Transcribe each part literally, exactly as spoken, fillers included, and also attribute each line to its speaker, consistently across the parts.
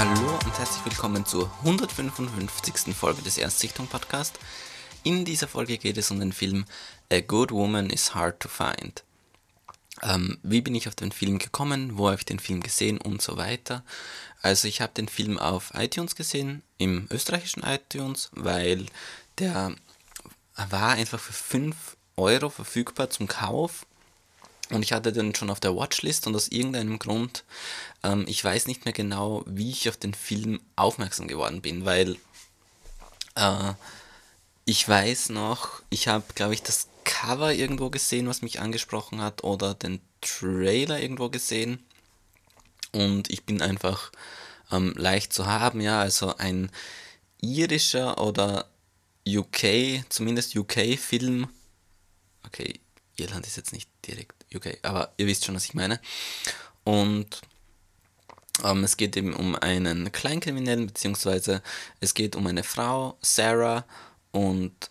Speaker 1: Hallo und herzlich willkommen zur hundertfünfundfünfzigsten Folge des Erstsichtung Podcast. In dieser Folge geht es um den Film A Good Woman is Hard to Find. Ähm, wie bin ich auf den Film gekommen, wo habe ich den Film gesehen und so weiter. Also ich habe den Film auf iTunes gesehen, im österreichischen iTunes, weil der war einfach für fünf Euro verfügbar zum Kauf. Und ich hatte den schon auf der Watchlist und aus irgendeinem Grund, ähm, ich weiß nicht mehr genau, wie ich auf den Film aufmerksam geworden bin, weil äh, ich weiß noch, ich habe, glaube ich, das Cover irgendwo gesehen, was mich angesprochen hat, oder den Trailer irgendwo gesehen. Und ich bin einfach ähm, leicht zu haben, ja, also ein irischer oder U K, zumindest U K-Film. Okay, Irland ist jetzt nicht direkt U K, aber ihr wisst schon, was ich meine. Und ähm, es geht eben um einen Kleinkriminellen, beziehungsweise es geht um eine Frau, Sarah, und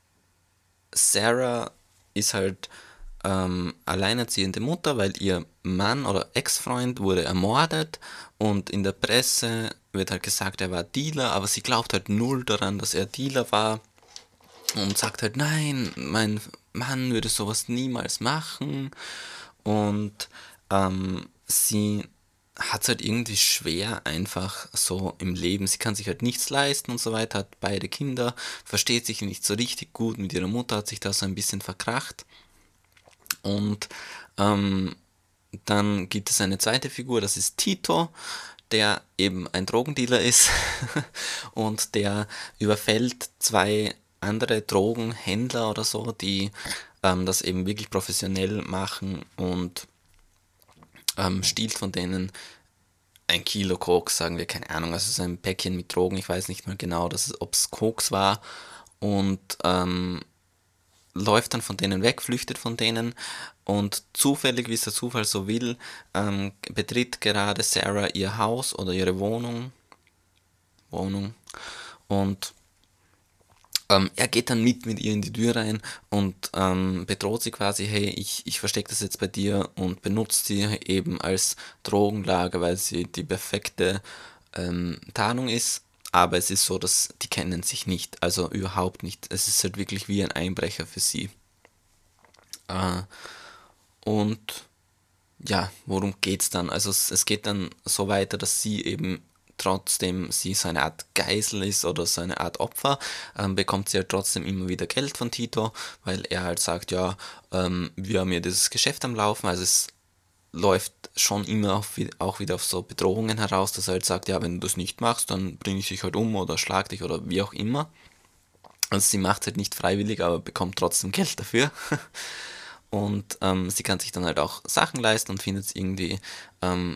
Speaker 1: Sarah ist halt ähm, alleinerziehende Mutter, weil ihr Mann oder Ex-Freund wurde ermordet und in der Presse wird halt gesagt, er war Dealer, aber sie glaubt halt null daran, dass er Dealer war und sagt halt, nein, mein Mann würde sowas niemals machen. Und ähm, sie hat es halt irgendwie schwer einfach so im Leben. Sie kann sich halt nichts leisten und so weiter, hat beide Kinder, versteht sich nicht so richtig gut mit ihrer Mutter, hat sich da so ein bisschen verkracht. Und ähm, dann gibt es eine zweite Figur, das ist Tito, der eben ein Drogendealer ist und der überfällt zwei andere Drogenhändler oder so, die ähm, das eben wirklich professionell machen und ähm, stiehlt von denen ein Kilo Koks, sagen wir, keine Ahnung, also so ein Päckchen mit Drogen, ich weiß nicht mehr genau, ob es Koks war, und ähm, läuft dann von denen weg, flüchtet von denen, und zufällig, wie es der Zufall so will, ähm, betritt gerade Sarah ihr Haus oder ihre Wohnung, Wohnung und ähm, er geht dann mit mit ihr in die Tür rein und ähm, bedroht sie quasi, hey, ich, ich verstecke das jetzt bei dir, und benutzt sie eben als Drogenlager, weil sie die perfekte ähm, Tarnung ist. Aber es ist so, dass die kennen sich nicht, also überhaupt nicht. Es ist halt wirklich wie ein Einbrecher für sie. Äh, und ja, worum geht's dann? Also es, es geht dann so weiter, dass sie eben trotzdem sie so eine Art Geisel ist oder so eine Art Opfer, ähm, bekommt sie halt trotzdem immer wieder Geld von Tito, weil er halt sagt, ja, ähm, wir haben ja dieses Geschäft am Laufen, also es läuft schon immer auf, auch wieder auf so Bedrohungen heraus, dass er halt sagt, ja, wenn du das nicht machst, dann bringe ich dich halt um oder schlag dich oder wie auch immer. Also sie macht halt nicht freiwillig, aber bekommt trotzdem Geld dafür. Und ähm, sie kann sich dann halt auch Sachen leisten und findet es irgendwie, ähm,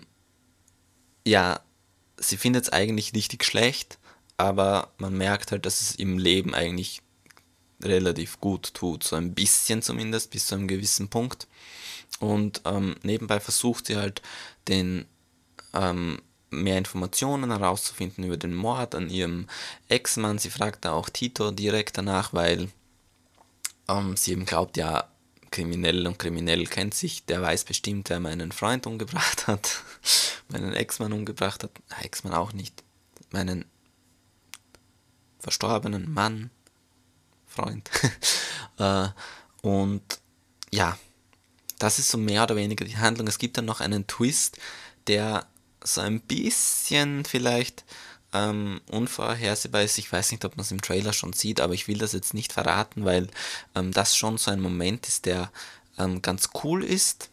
Speaker 1: ja, sie findet es eigentlich richtig schlecht, aber man merkt halt, dass es im Leben eigentlich relativ gut tut, so ein bisschen zumindest, bis zu einem gewissen Punkt. Und ähm, nebenbei versucht sie halt, den ähm, mehr Informationen herauszufinden über den Mord an ihrem Ex-Mann. Sie fragt da auch Tito direkt danach, weil ähm, sie eben glaubt, ja, kriminell und kriminell kennt sich, der weiß bestimmt, wer meinen Freund umgebracht hat, meinen Ex-Mann umgebracht hat, Ex-Mann auch nicht, meinen verstorbenen Mann, Freund. äh, und ja, das ist so mehr oder weniger die Handlung. Es gibt dann noch einen Twist, der so ein bisschen vielleicht ähm, unvorhersehbar ist. Ich weiß nicht, ob man es im Trailer schon sieht, aber ich will das jetzt nicht verraten, weil ähm, das schon so ein Moment ist, der ähm, ganz cool ist.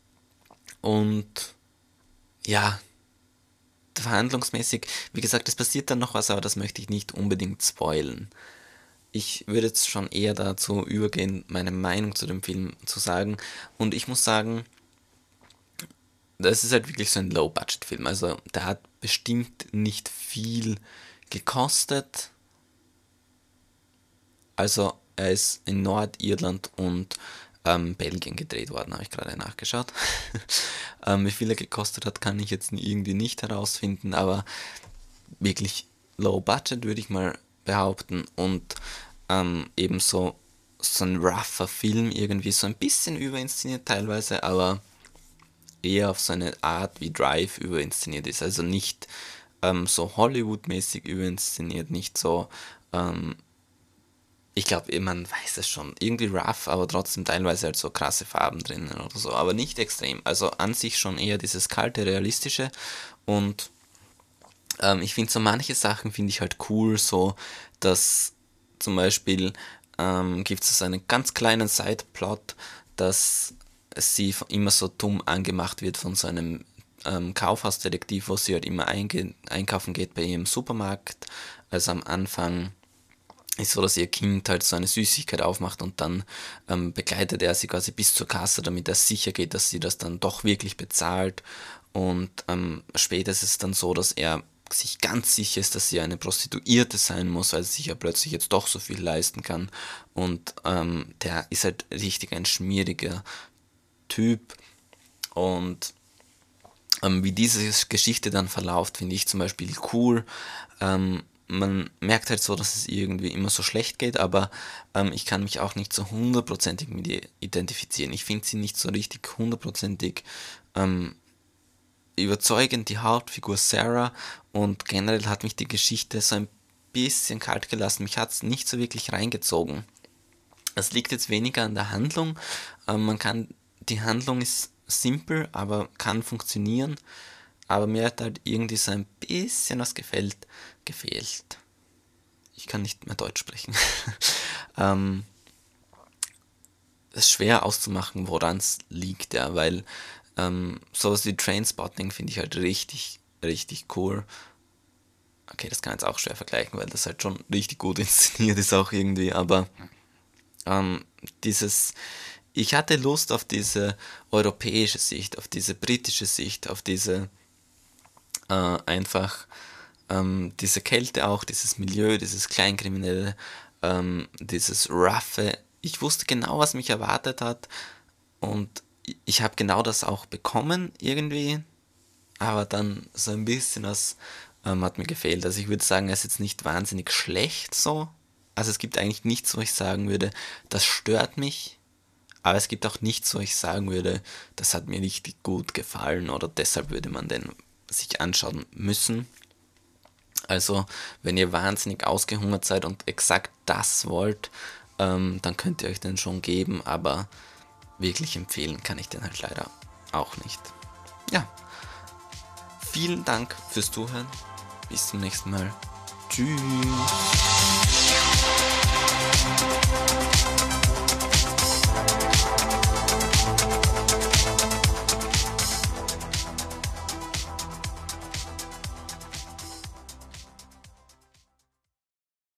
Speaker 1: Und ja, verhandlungsmäßig, wie gesagt, es passiert dann noch was, aber das möchte ich nicht unbedingt spoilen. Ich würde jetzt schon eher dazu übergehen, meine Meinung zu dem Film zu sagen. Und ich muss sagen, das ist halt wirklich so ein Low-Budget-Film. Also der hat bestimmt nicht viel gekostet. Also er ist in Nordirland und ähm, Belgien gedreht worden, habe ich gerade nachgeschaut. ähm, wie viel er gekostet hat, kann ich jetzt irgendwie nicht herausfinden, aber wirklich Low-Budget würde ich mal behaupten, und ähm, ebenso so ein rougher Film, irgendwie so ein bisschen überinszeniert teilweise, aber eher auf so eine Art wie Drive überinszeniert ist. Also nicht ähm, so Hollywood-mäßig überinszeniert, nicht so, ähm, ich glaube, man weiß es schon, irgendwie rough, aber trotzdem teilweise halt so krasse Farben drinnen oder so, aber nicht extrem. Also an sich schon eher dieses kalte, realistische und ähm, ich finde so manche Sachen finde ich halt cool, so dass zum Beispiel ähm, gibt es so einen ganz kleinen Sideplot, dass sie immer so dumm angemacht wird von so einem ähm, Kaufhausdetektiv, wo sie halt immer einge einkaufen geht bei ihrem Supermarkt. Also am Anfang ist so, dass ihr Kind halt so eine Süßigkeit aufmacht und dann ähm, begleitet er sie quasi bis zur Kasse, damit er sicher geht, dass sie das dann doch wirklich bezahlt. Und ähm, später ist es dann so, dass er sich ganz sicher ist, dass sie eine Prostituierte sein muss, weil sie sich ja plötzlich jetzt doch so viel leisten kann. Und ähm, der ist halt richtig ein schmieriger Typ. Und ähm, wie diese Geschichte dann verläuft, finde ich zum Beispiel cool. Ähm, man merkt halt so, dass es irgendwie immer so schlecht geht, aber ähm, ich kann mich auch nicht so hundertprozentig mit ihr identifizieren. Ich finde sie nicht so richtig hundertprozentig ähm, überzeugend, die Hauptfigur Sarah, und generell hat mich die Geschichte so ein bisschen kalt gelassen. Mich hat es nicht so wirklich reingezogen. Es liegt jetzt weniger an der Handlung. Ähm, man kann, die Handlung ist simpel, aber kann funktionieren. Aber mir hat halt irgendwie so ein bisschen was gefällt, gefehlt. Ich kann nicht mehr Deutsch sprechen. ähm, Es ist schwer auszumachen, woran es liegt, ja, weil ähm, sowas wie Trainspotting finde ich halt richtig, richtig cool. Okay, das kann ich jetzt auch schwer vergleichen, weil das halt schon richtig gut inszeniert ist auch irgendwie, aber ähm, dieses, ich hatte Lust auf diese europäische Sicht, auf diese britische Sicht, auf diese äh, einfach ähm, diese Kälte auch, dieses Milieu, dieses Kleinkriminelle, ähm, dieses Roughe. Ich wusste genau, was mich erwartet hat und ich habe genau das auch bekommen irgendwie, aber dann so ein bisschen was ähm, hat mir gefehlt. Also ich würde sagen, es ist jetzt nicht wahnsinnig schlecht so. Also es gibt eigentlich nichts, wo ich sagen würde, das stört mich. Aber es gibt auch nichts, wo ich sagen würde, das hat mir richtig gut gefallen oder deshalb würde man den sich anschauen müssen. Also, wenn ihr wahnsinnig ausgehungert seid und exakt das wollt, ähm, dann könnt ihr euch den schon geben, aber wirklich empfehlen kann ich den halt leider auch nicht. Ja, vielen Dank fürs Zuhören. Bis zum nächsten Mal. Tschüss.